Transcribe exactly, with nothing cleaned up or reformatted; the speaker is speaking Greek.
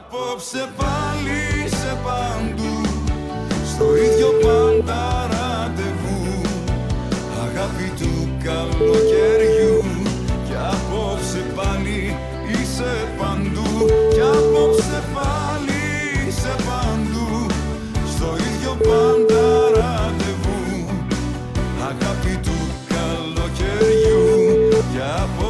Απόψε πάλι είσαι παντού, στο ίδιο πάντα ραντεβού, αγάπη του καλοκαιριού. Κι απόψε πάλι είσαι παντού, κι απόψε πάλι είσαι παντού, στο ίδιο πάντα ραντεβού, αγάπη του καλοκαιριού. Κι απόψε